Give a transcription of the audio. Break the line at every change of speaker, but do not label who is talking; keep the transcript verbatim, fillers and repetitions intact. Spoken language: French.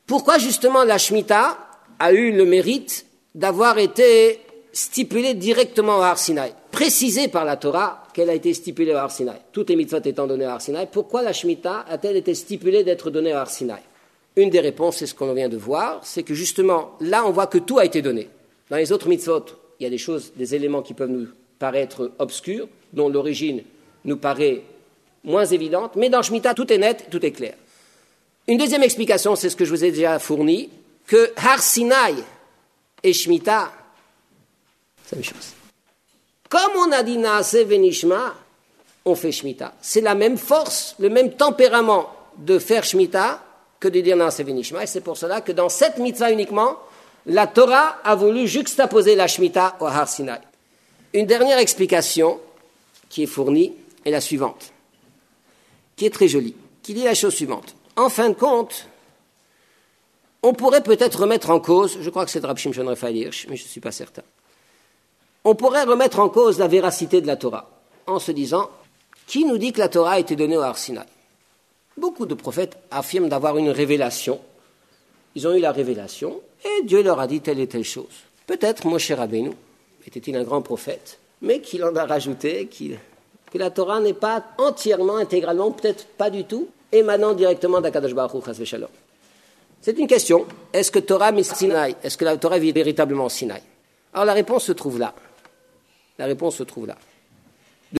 Pourquoi justement la Shemitah a eu le mérite d'avoir été stipulée directement au Har Sinaï, précisée par la Torah qu'elle a été stipulée au Har Sinaï, toutes les mitzvot étant données au Har Sinaï, pourquoi la Shemitah a-t-elle été stipulée d'être donnée au Har Sinaï? Une des réponses, c'est ce qu'on vient de voir, c'est que justement, là on voit que tout a été donné. Dans les autres mitzvot, il y a des choses, des éléments qui peuvent nous paraître obscurs, dont l'origine nous paraît moins évidente, mais dans Shemitah, tout est net, tout est clair. Une deuxième explication, c'est ce que je vous ai déjà fourni, que Har Sinaï et Shemitah, c'est la même chose. Comme on a dit Naaseh Venishma, on fait Shemitah. C'est la même force, le même tempérament de faire Shemitah que de dire Naaseh Venishma, et c'est pour cela que dans cette mitzvah uniquement, la Torah a voulu juxtaposer la Shemitah au Har Sinaï. Une dernière explication qui est fournie est la suivante, qui est très jolie, qui dit la chose suivante. En fin de compte, on pourrait peut-être remettre en cause, je crois que c'est de Rabbi Shimshon Raphaël Hirsch, mais je ne suis pas certain, on pourrait remettre en cause la véracité de la Torah, en se disant, qui nous dit que la Torah a été donnée au Har Sinaï? Beaucoup de prophètes affirment d'avoir une révélation. Ils ont eu la révélation, et Dieu leur a dit telle et telle chose. Peut-être Moshe Rabbeinu était-il un grand prophète, mais qu'il en a rajouté, qu'il, que la Torah n'est pas entièrement, intégralement, peut-être pas du tout, émanant directement d'Akadosh Baruch Hu, Chas v'Shalom. C'est une question. Est-ce que Torah mis Sinaï? Est-ce que la Torah vit véritablement Sinaï? Alors la réponse se trouve là. La réponse se trouve là.